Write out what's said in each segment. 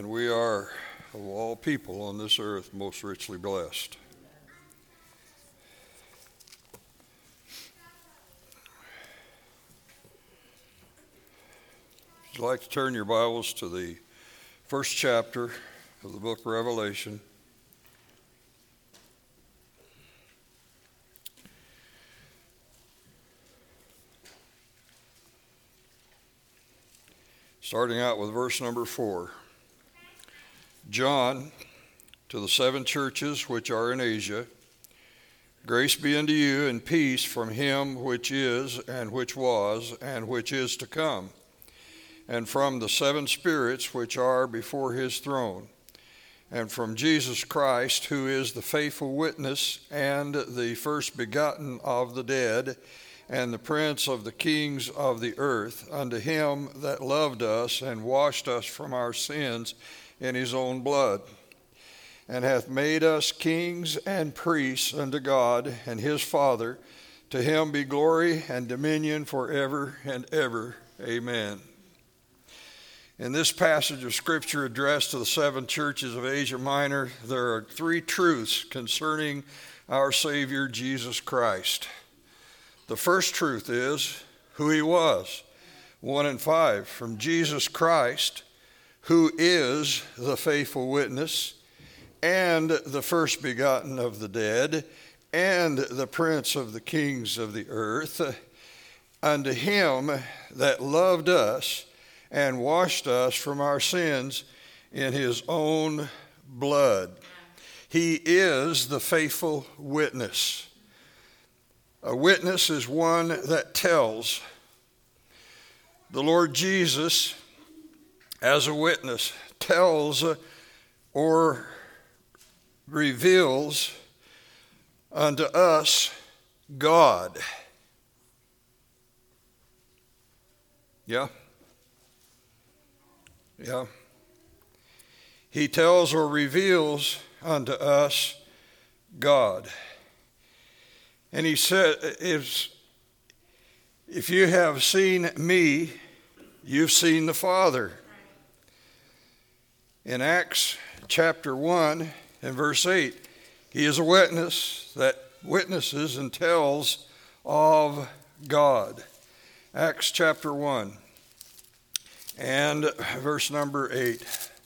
And we are, of all people on this earth, most richly blessed. If you'd like to turn your Bibles to the first chapter of the book of Revelation. Starting out with verse number 4. John, to the 7 churches which are in Asia, grace be unto you and peace from him which is, and which was, and which is to come, and from the 7 spirits which are before his throne, and from Jesus Christ, who is the faithful witness, and the first begotten of the dead, and the prince of the kings of the earth, unto him that loved us and washed us from our sins in his own blood, and hath made us kings and priests unto God and his Father. To him be glory and dominion forever and ever. Amen. In this passage of Scripture addressed to the 7 churches of Asia Minor, there are 3 truths concerning our Savior Jesus Christ. The first truth is who he was, 1 and 5, from Jesus Christ, who is the faithful witness, and the first begotten of the dead, and the prince of the kings of the earth, unto him that loved us and washed us from our sins in his own blood. He is the faithful witness. A witness is one that tells. The Lord Jesus, as a witness, tells or reveals unto us God. Yeah? Yeah. He tells or reveals unto us God. And he said, if you have seen me, you've seen the Father. In Acts chapter 1 and verse 8, he is a witness that witnesses and tells of God. Acts chapter 1 and verse number 8.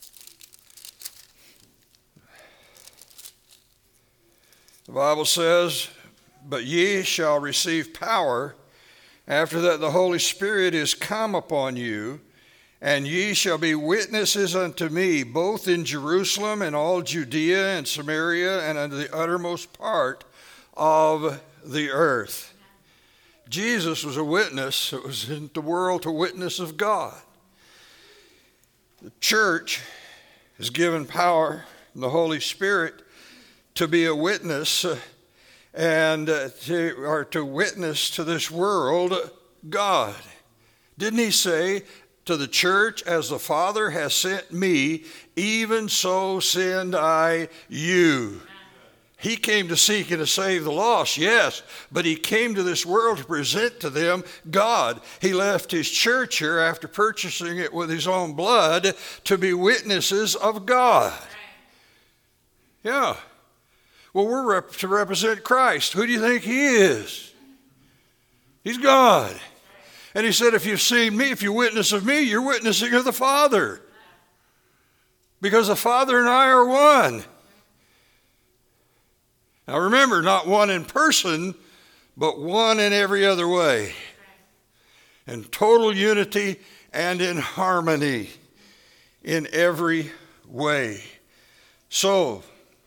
The Bible says, "But ye shall receive power after that the Holy Spirit is come upon you, and ye shall be witnesses unto me, both in Jerusalem and all Judea and Samaria and unto the uttermost part of the earth." Jesus was a witness that was in the world to witness of God. The church is given power in the Holy Spirit to be a witness and to witness to this world God. Didn't he say, to the church, as the Father has sent me, even so send I you? He came to seek and to save the lost, yes, but he came to this world to present to them God. He left his church here after purchasing it with his own blood to be witnesses of God. Yeah. Well, we're to represent Christ. Who do you think he is? He's God. And he said, if you've seen me, if you witness of me, you're witnessing of the Father. Because the Father and I are one. Now remember, not one in person, but one in every other way. In total unity and in harmony in every way. So,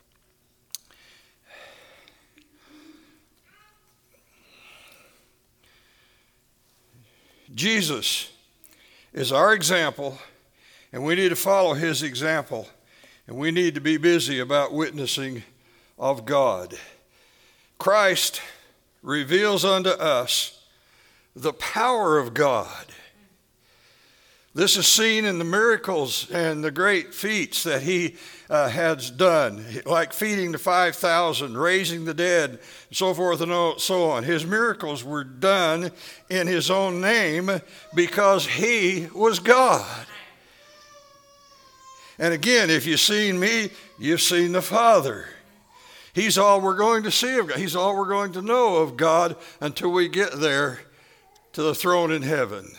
Jesus is our example, and we need to follow his example, and we need to be busy about witnessing of God. Christ reveals unto us the power of God. This is seen in the miracles and the great feats that he has done, like feeding the 5,000, raising the dead, and so forth and so on. His miracles were done in his own name because he was God. And again, if you've seen me, you've seen the Father. He's all we're going to see of God. He's all we're going to know of God until we get there to the throne in heaven.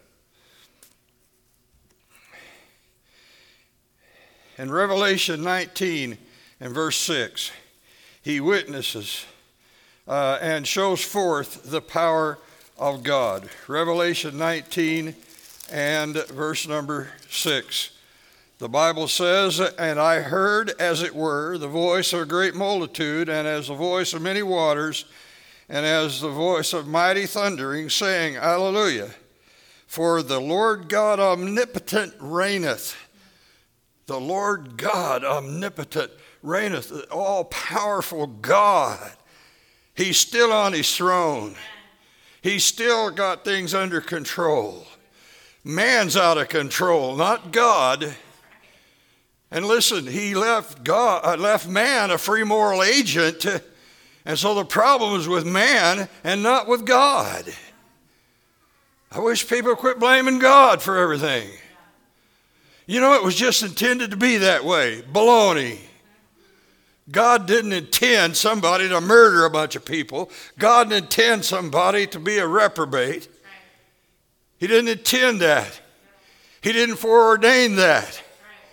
In Revelation 19 and verse 6, he witnesses and shows forth the power of God. Revelation 19 and verse number 6. The Bible says, "And I heard, as it were, the voice of a great multitude, and as the voice of many waters, and as the voice of mighty thundering, saying, Alleluia! For the Lord God omnipotent reigneth." The Lord God omnipotent reigneth, all-powerful God. He's still on his throne. He's still got things under control. Man's out of control, not God. And listen, he left man a free moral agent, and so the problem is with man and not with God. I wish people quit blaming God for everything. You know, it was just intended to be that way. Baloney. God didn't intend somebody to murder a bunch of people. God didn't intend somebody to be a reprobate. He didn't intend that. He didn't foreordain that.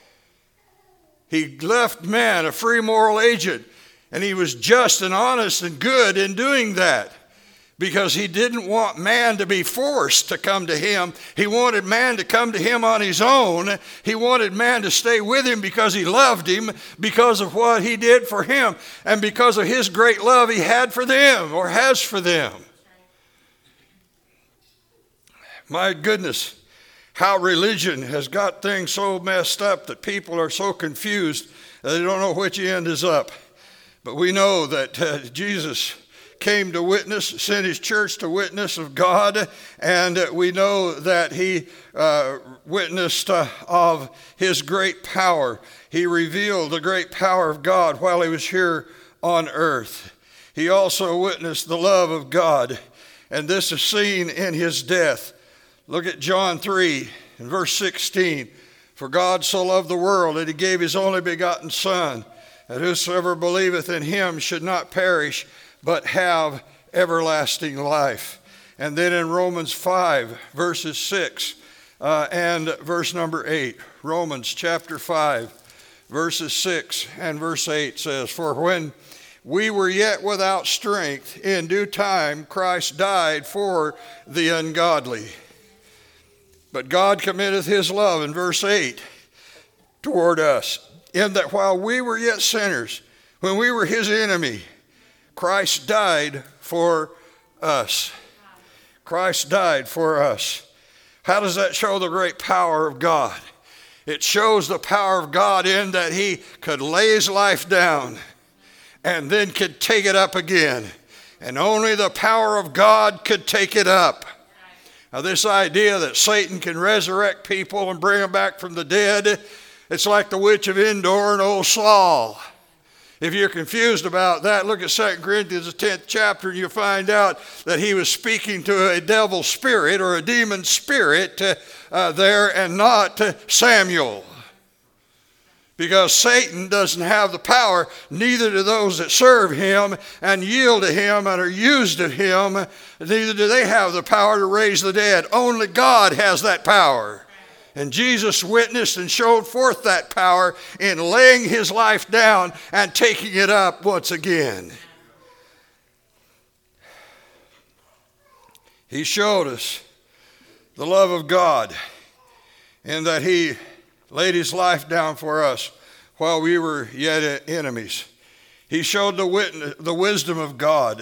He left man a free moral agent, and he was just and honest and good in doing that because he didn't want man to be forced to come to him. He wanted man to come to him on his own. He wanted man to stay with him because he loved him, because of what he did for him, and because of his great love he had for them or has for them. My goodness, how religion has got things so messed up that people are so confused that they don't know which end is up. But we know that Jesus came to witness, sent his church to witness of God, and we know that he witnessed of his great power. He revealed the great power of God while he was here on earth. He also witnessed the love of God, and this is seen in his death. Look at John 3 and verse 16. "For God so loved the world that he gave his only begotten Son, that whosoever believeth in him should not perish, but have everlasting life." And then in Romans 5, verses 6 and verse number 8. Romans chapter 5, verses 6 and verse 8 says, "For when we were yet without strength, in due time Christ died for the ungodly. But God committeth his love," in verse 8, "toward us, in that while we were yet sinners, when we were his enemy, Christ died for us." Christ died for us. How does that show the great power of God? It shows the power of God in that he could lay his life down and then could take it up again. And only the power of God could take it up. Now, this idea that Satan can resurrect people and bring them back from the dead, it's like the witch of Endor and old Saul. If you're confused about that, look at 2 Corinthians, the 10th chapter, and you'll find out that he was speaking to a devil spirit or a demon spirit there and not Samuel. Because Satan doesn't have the power, neither do those that serve him and yield to him and are used of him, neither do they have the power to raise the dead. Only God has that power. And Jesus witnessed and showed forth that power in laying his life down and taking it up once again. He showed us the love of God in that he laid his life down for us while we were yet enemies. He showed the wisdom of God.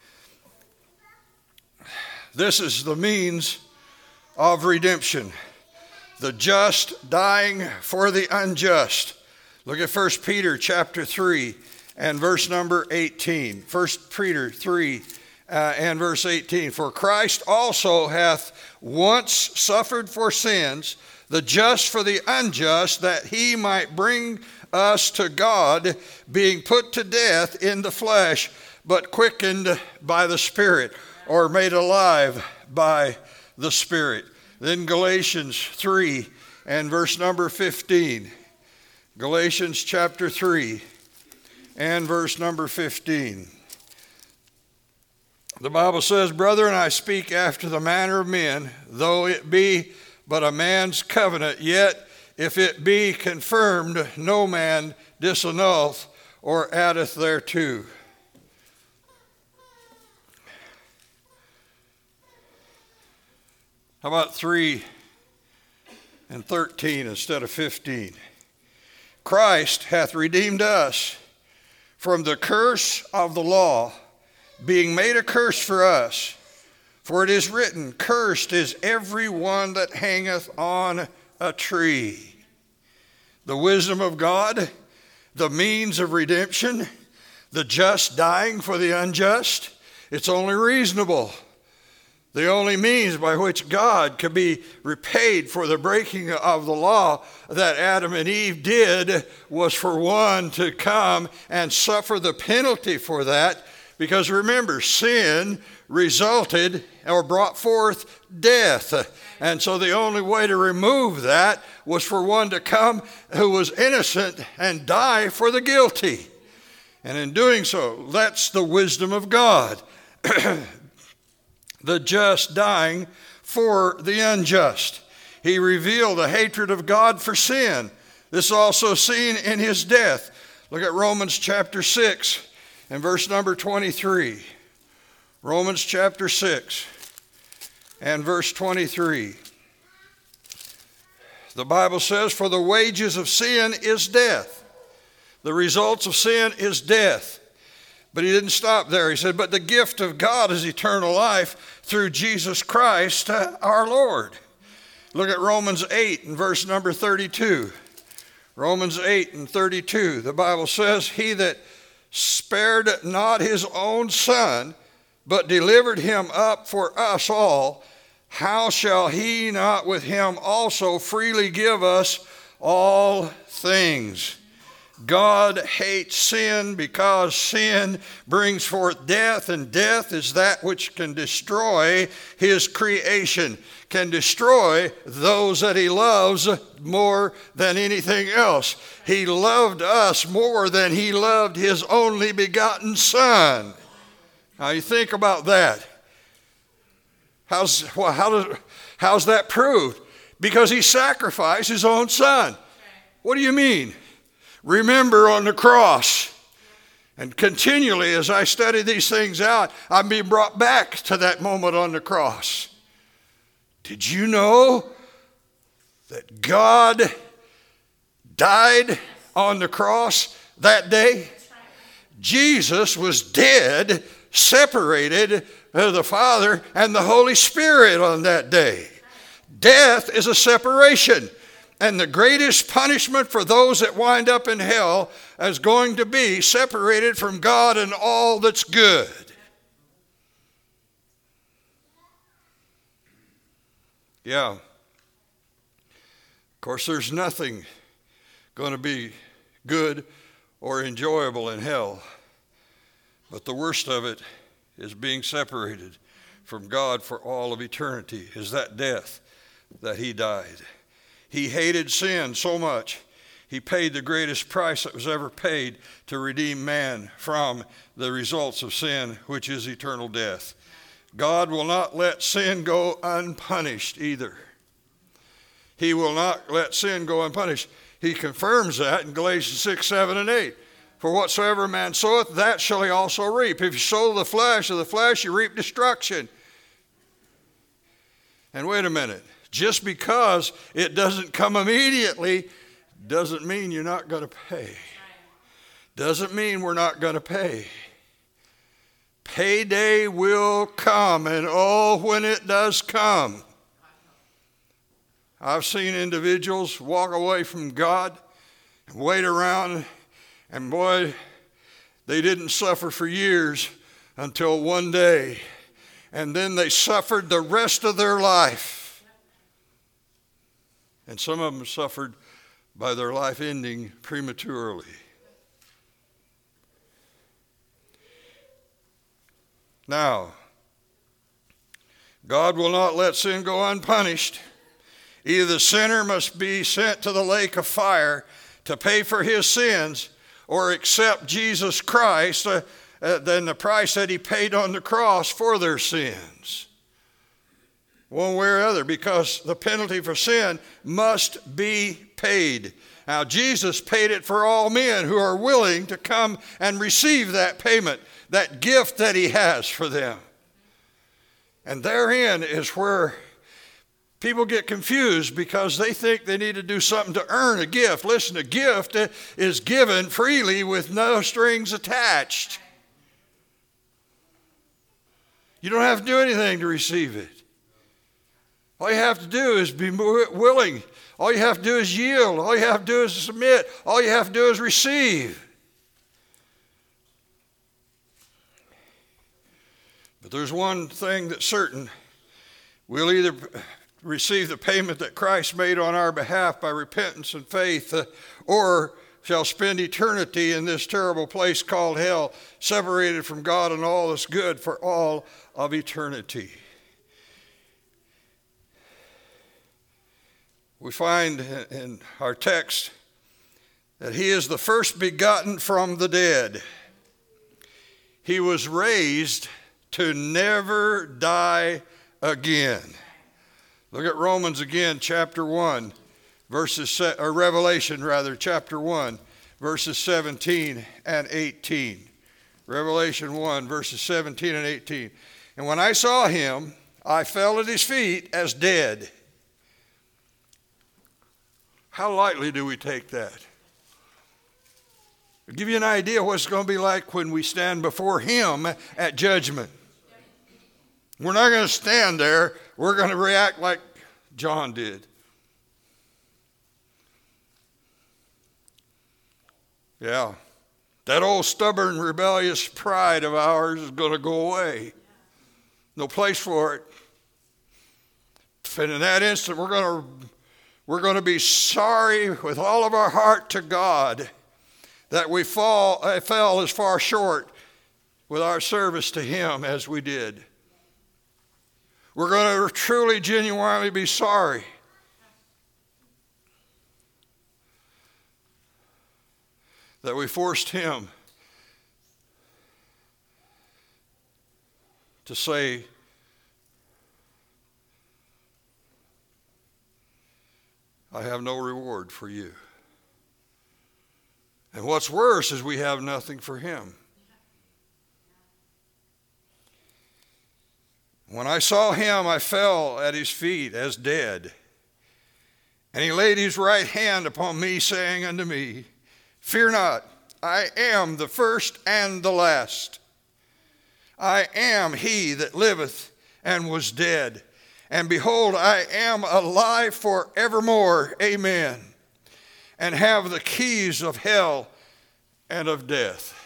This is the means of redemption. The just dying for the unjust. Look at 1 Peter chapter 3 and verse number 18. 1 Peter 3 and verse 18. "For Christ also hath once suffered for sins, the just for the unjust, that he might bring us to God, being put to death in the flesh, but quickened by the Spirit," or made alive by the Spirit. Then Galatians 3 and verse number 15. Galatians chapter 3 and verse number 15. The Bible says, "Brethren, I speak after the manner of men, though it be but a man's covenant, yet if it be confirmed, no man disannulleth or addeth thereto." How about 3 and 13 instead of 15? "Christ hath redeemed us from the curse of the law, being made a curse for us. For it is written, Cursed is every one that hangeth on a tree." The wisdom of God, the means of redemption, the just dying for the unjust, it's only reasonable. The only means by which God could be repaid for the breaking of the law that Adam and Eve did was for one to come and suffer the penalty for that. Because remember, sin resulted or brought forth death. And so the only way to remove that was for one to come who was innocent and die for the guilty. And in doing so, that's the wisdom of God. The just dying for the unjust. He revealed the hatred of God for sin. This is also seen in his death. Look at Romans chapter 6 and verse number 23. Romans chapter 6 and verse 23. The Bible says, "For the wages of sin is death." The results of sin is death. But he didn't stop there. He said, "But the gift of God is eternal life through Jesus Christ our Lord." Look at Romans 8 and verse number 32. Romans 8 and 32. The Bible says, "He that spared not his own son, but delivered him up for us all, how shall he not with him also freely give us all things?" God hates sin because sin brings forth death, and death is that which can destroy his creation, can destroy those that he loves more than anything else. He loved us more than he loved his only begotten Son. Now you think about that. How's that proved? Because he sacrificed his own Son. What do you mean? Remember on the cross. And continually as I study these things out, I'm being brought back to that moment on the cross. Did you know that God died on the cross that day? Jesus was dead, separated the Father and the Holy Spirit on that day. Death is a separation. And the greatest punishment for those that wind up in hell is going to be separated from God and all that's good. Yeah. Of course, there's nothing going to be good or enjoyable in hell. But the worst of it is being separated from God for all of eternity, is that death that he died. He hated sin so much, he paid the greatest price that was ever paid to redeem man from the results of sin, which is eternal death. God will not let sin go unpunished either. He will not let sin go unpunished. He confirms that in Galatians 6, 7, and 8. "For whatsoever man soweth, that shall he also reap. If you sow the flesh of the flesh, you reap destruction." And wait a minute. Just because it doesn't come immediately doesn't mean you're not going to pay. Doesn't mean we're not going to pay. Payday will come, and oh, when it does come. I've seen individuals walk away from God and wait around, and boy, they didn't suffer for years until one day, and then they suffered the rest of their life. And some of them suffered by their life ending prematurely. Now, God will not let sin go unpunished. Either the sinner must be sent to the lake of fire to pay for his sins or accept Jesus Christ than the price that he paid on the cross for their sins. One way or other, because the penalty for sin must be paid. Now, Jesus paid it for all men who are willing to come and receive that payment, that gift that he has for them. And therein is where people get confused, because they think they need to do something to earn a gift. Listen, a gift is given freely with no strings attached. You don't have to do anything to receive it. All you have to do is be willing. All you have to do is yield. All you have to do is submit. All you have to do is receive. But there's one thing that's certain. We'll either receive the payment that Christ made on our behalf by repentance and faith, or shall spend eternity in this terrible place called hell, separated from God and all that's good for all of eternity. We find in our text that he is the first begotten from the dead. He was raised to never die again. Look at Romans again, chapter 1, Revelation chapter 1, verses 17 and 18. Revelation 1, verses 17 and 18. And when I saw him, I fell at his feet as dead. How lightly do we take that? I'll give you an idea what it's going to be like when we stand before him at judgment. We're not going to stand there. We're going to react like John did. Yeah, that old stubborn, rebellious pride of ours is going to go away. No place for it. And in that instant, we're going to be sorry with all of our heart to God that we fell as far short with our service to him as we did. We're going to truly, genuinely be sorry. That we forced him to say, I have no reward for you. And what's worse is we have nothing for him. When I saw him, I fell at his feet as dead. And he laid his right hand upon me, saying unto me, Fear not, I am the first and the last. I am he that liveth and was dead. And behold, I am alive forevermore. Amen. And have the keys of hell and of death.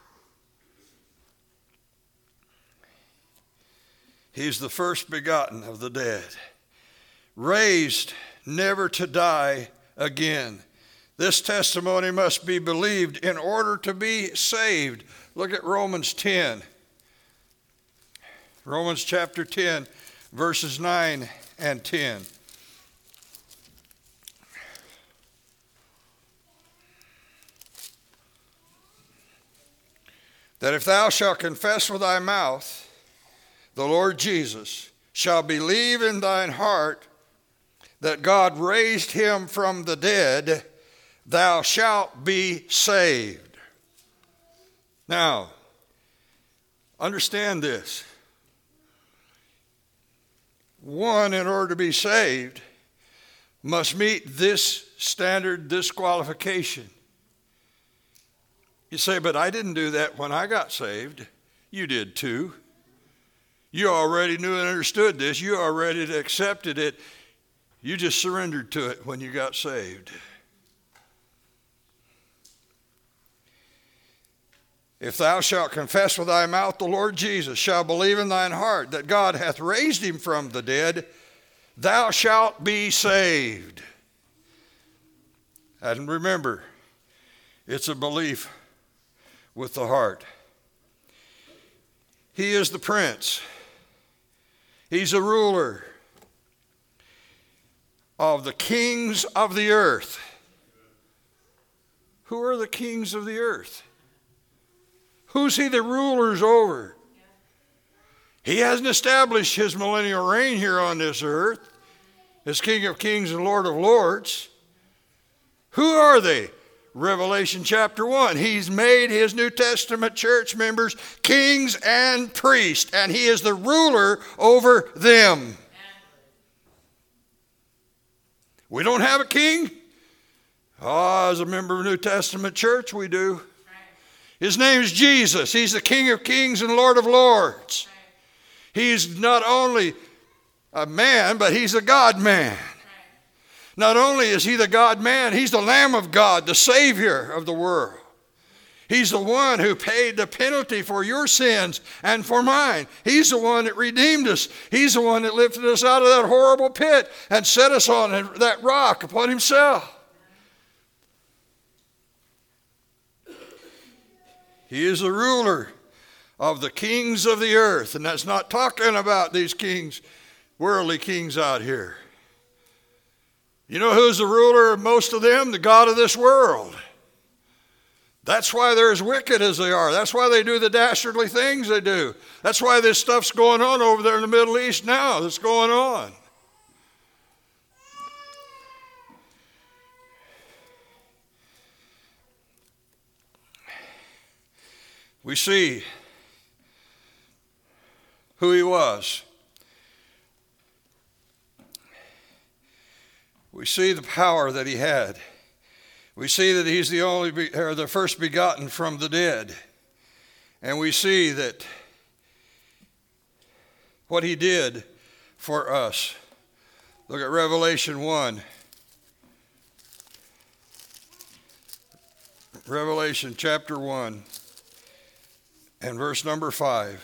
He's the first begotten of the dead, raised never to die again. This testimony must be believed in order to be saved. Look at Romans 10. Romans chapter 10, verses 9 and 10. That if thou shalt confess with thy mouth the Lord Jesus, shall believe in thine heart that God raised him from the dead, thou shalt be saved. Now, understand this. One, in order to be saved, must meet this standard, this qualification. You say, but I didn't do that when I got saved. You did too. You already knew and understood this. You already accepted it. You just surrendered to it when you got saved. If thou shalt confess with thy mouth the Lord Jesus, shalt believe in thine heart that God hath raised him from the dead, thou shalt be saved. And remember, it's a belief with the heart. He is the prince. He's a ruler of the kings of the earth. Who are the kings of the earth? Who's he the rulers over? He hasn't established his millennial reign here on this earth as King of Kings and Lord of Lords. Who are they? Revelation chapter 1. He's made his New Testament church members kings and priests, and he is the ruler over them. We don't have a king? Oh, as a member of New Testament church, we do. His name is Jesus. He's the King of Kings and Lord of Lords. He's not only a man, but he's a God-man. Not only is he the God-man, he's the Lamb of God, the Savior of the world. He's the one who paid the penalty for your sins and for mine. He's the one that redeemed us. He's the one that lifted us out of that horrible pit and set us on that rock upon himself. He is the ruler of the kings of the earth. And that's not talking about these kings, worldly kings out here. You know who's the ruler of most of them? The God of this world. That's why they're as wicked as they are. That's why they do the dastardly things they do. That's why this stuff's going on over there in the Middle East now that's going on. We see who he was. We see the power that he had. We see that he's the first begotten from the dead. And we see that what he did for us. Look at Revelation 1. Revelation chapter 1 and verse number 5.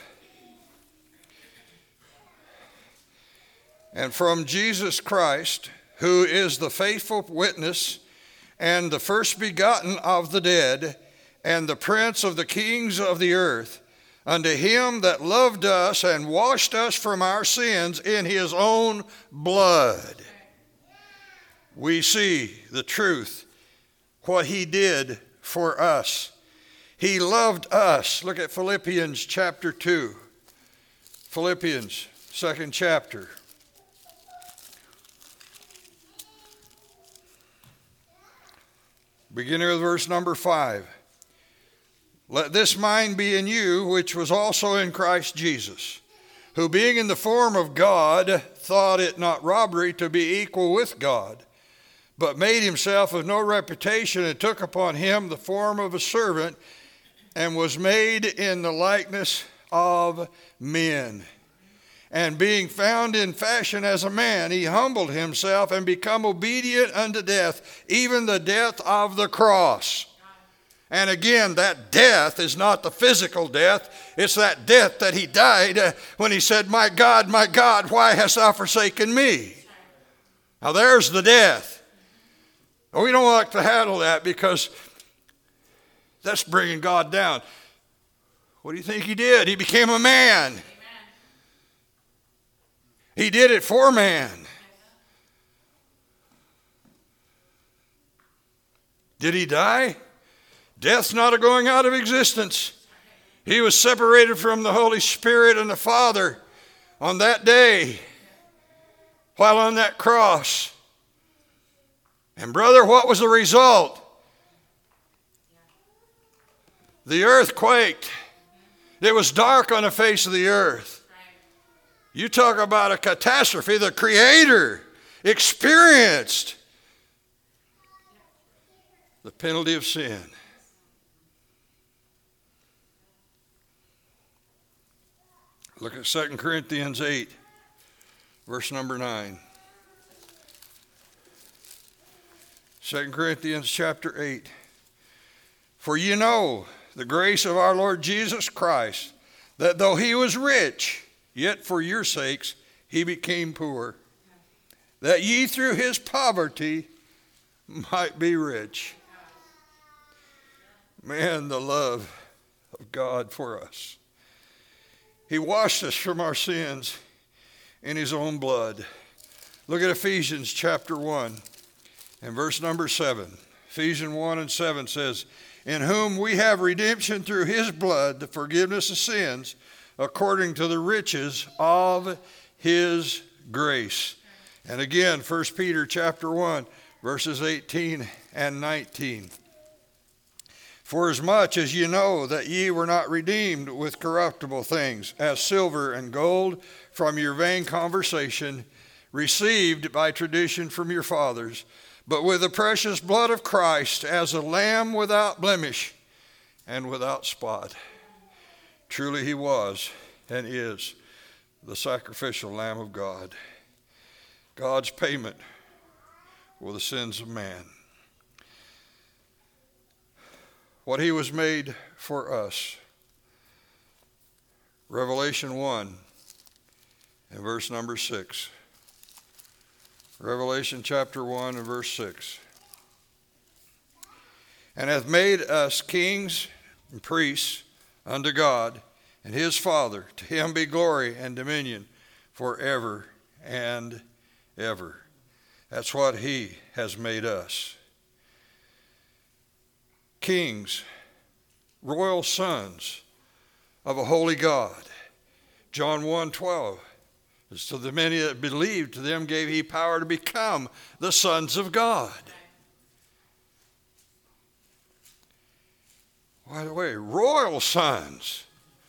And from Jesus Christ, who is the faithful witness and the first begotten of the dead, and the prince of the kings of the earth, unto him that loved us and washed us from our sins in his own blood. We see the truth, what he did for us. He loved us. Look at Philippians chapter 2. Philippians, 2nd chapter. Beginning with verse number 5. Let this mind be in you, which was also in Christ Jesus, who being in the form of God, thought it not robbery to be equal with God, but made himself of no reputation, and took upon him the form of a servant, and was made in the likeness of men. And being found in fashion as a man, he humbled himself and become obedient unto death, even the death of the cross. And again, that death is not the physical death. It's that death that he died when he said, my God, why hast thou forsaken me? Now there's the death. We don't like to handle that because that's bringing God down. What do you think he did? He became a man. He did it for man. Did he die? Death's not a going out of existence. He was separated from the Holy Spirit and the Father on that day while on that cross. And brother, what was the result? The earth quaked. It was dark on the face of the earth. You talk about a catastrophe. The Creator experienced the penalty of sin. Look at 2 Corinthians 8, verse number 9. 2 Corinthians chapter 8. For you know the grace of our Lord Jesus Christ, that though he was rich, yet for your sakes he became poor, that ye through his poverty might be rich. Man, the love of God for us. He washed us from our sins in his own blood. Look at Ephesians chapter 1 and verse number 7. Ephesians 1:7 says, in whom we have redemption through his blood, the forgiveness of sins, according to the riches of his grace. And again, 1 Peter chapter 1, verses 18 and 19. For as much as ye know that ye were not redeemed with corruptible things, as silver and gold, from your vain conversation, received by tradition from your fathers, but with the precious blood of Christ, as a lamb without blemish and without spot. Truly he was and is the sacrificial Lamb of God, God's payment for the sins of man. What he was made for us. Revelation 1 and verse number 6. Revelation chapter 1 and verse 6. And hath made us kings and priests unto God and his Father. To him be glory and dominion forever and ever. That's what he has made us. Kings, royal sons of a holy God. John 1:12. As to the many that believed, to them gave he power to become the sons of God. By the way, royal sons.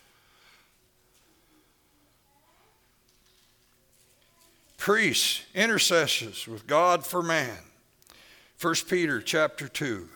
Priests, intercessors with God for man. 1 Peter chapter 2.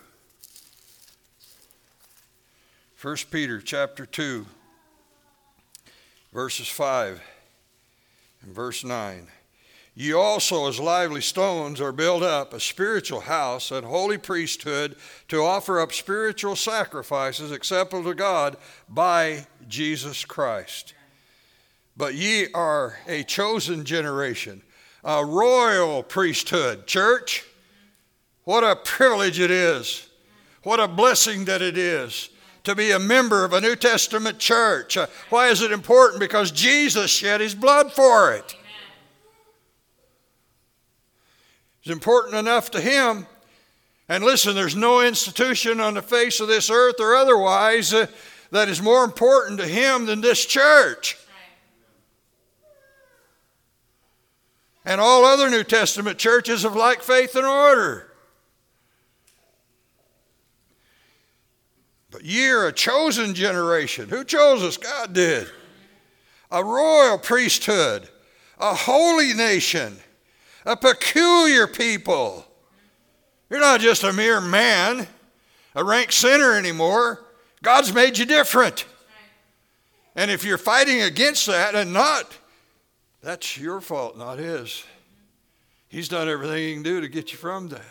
1 Peter chapter 2, verses 5 and verse 9. Ye also as lively stones are built up a spiritual house and holy priesthood to offer up spiritual sacrifices acceptable to God by Jesus Christ. But ye are a chosen generation, a royal priesthood. Church, what a privilege it is. What a blessing that it is to be a member of a New Testament church. Why is it important? Because Jesus shed his blood for it. It's important enough to him. And listen, there's no institution on the face of this earth or otherwise that is more important to him than this church. And all other New Testament churches of like faith and order. But ye are a chosen generation. Who chose us? God did. A royal priesthood, a holy nation, a peculiar people. You're not just a mere man, a rank sinner anymore. God's made you different. And if you're fighting against that and not, that's your fault, not his. He's done everything he can do to get you from that.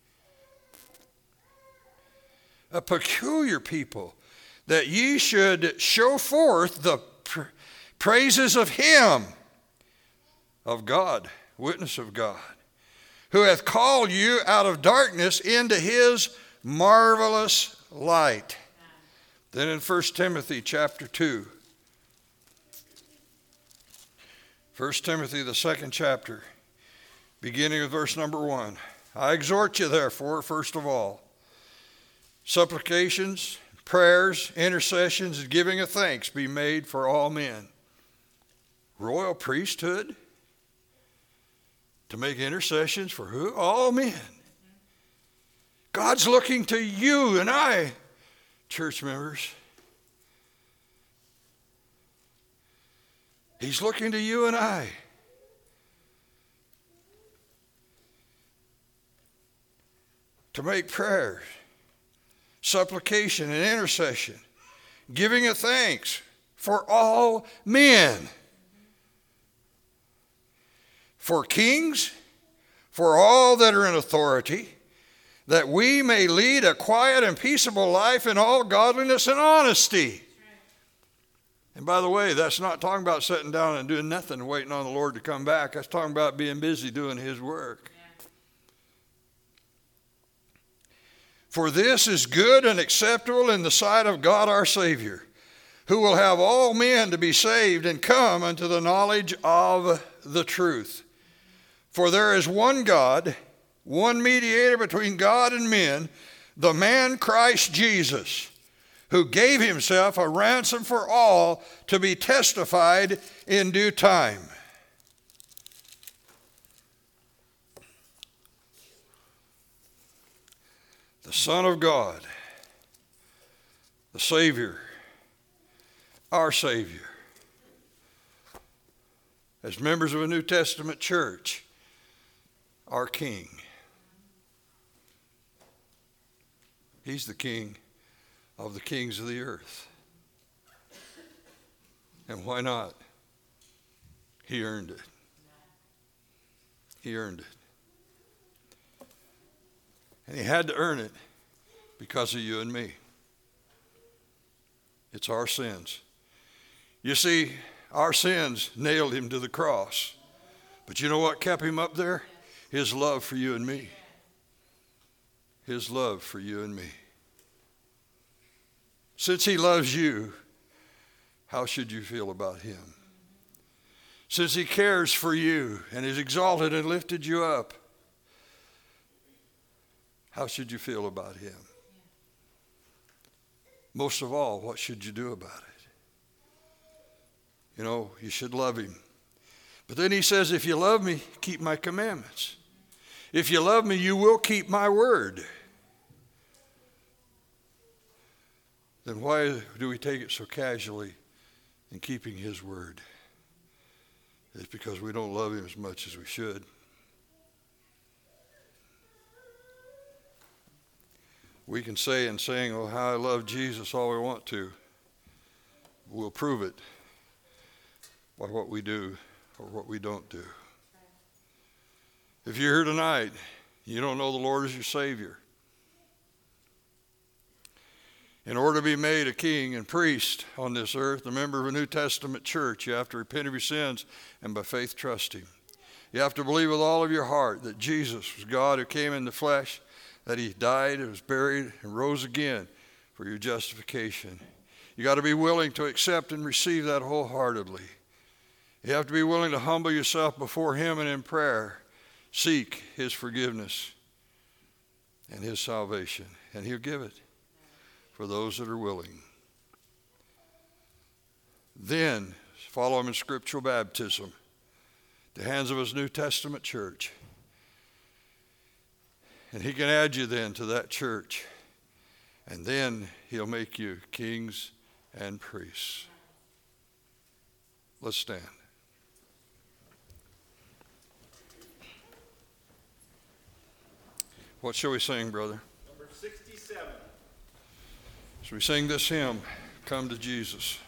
A peculiar people, that ye should show forth the praises of him, of God, witness of God, who hath called you out of darkness into his marvelous light. Then in 1 Timothy chapter 2, 1 Timothy, the second chapter, beginning with verse number 1. I exhort you, therefore, first of all, supplications, prayers, intercessions, and giving of thanks be made for all men. Royal priesthood to make intercessions for who? All men. God's looking to you and I, church members. He's looking to you and I. To make prayers, supplication and intercession, giving of thanks for all men, for kings, for all that are in authority, that we may lead a quiet and peaceable life in all godliness and honesty. And by the way, that's not talking about sitting down and doing nothing and waiting on the Lord to come back. That's talking about being busy doing his work. For this is good and acceptable in the sight of God our Savior, who will have all men to be saved and come unto the knowledge of the truth. For there is one God, one mediator between God and men, the man Christ Jesus, who gave himself a ransom for all to be testified in due time. The Son of God, the Savior, our Savior. As members of a New Testament church, our King. He's the King of the kings of the earth. And why not? He earned it. He earned it. And he had to earn it because of you and me. It's our sins. You see, our sins nailed him to the cross. But you know what kept him up there? His love for you and me. His love for you and me. Since he loves you, how should you feel about him? Since he cares for you and has exalted and lifted you up, how should you feel about him? Most of all, what should you do about it? You know, you should love him. But then he says, if you love me, keep my commandments. If you love me, you will keep my word. Then why do we take it so casually in keeping his word? It's because we don't love him as much as we should. We can say and sing, oh, how I love Jesus all we want to. We'll prove it by what we do or what we don't do. If you're here tonight, you don't know the Lord as your Savior. In order to be made a king and priest on this earth, a member of a New Testament church, you have to repent of your sins and by faith trust him. You have to believe with all of your heart that Jesus was God who came in the flesh, that he died and was buried and rose again for your justification. You got to be willing to accept and receive that wholeheartedly. You have to be willing to humble yourself before him and in prayer seek his forgiveness and his salvation, and he'll give it for those that are willing. Then follow him in scriptural baptism, the hands of his New Testament church. And he can add you then to that church. And then he'll make you kings and priests. Let's stand. What shall we sing, brother? Number 67. As we sing this hymn, Come to Jesus.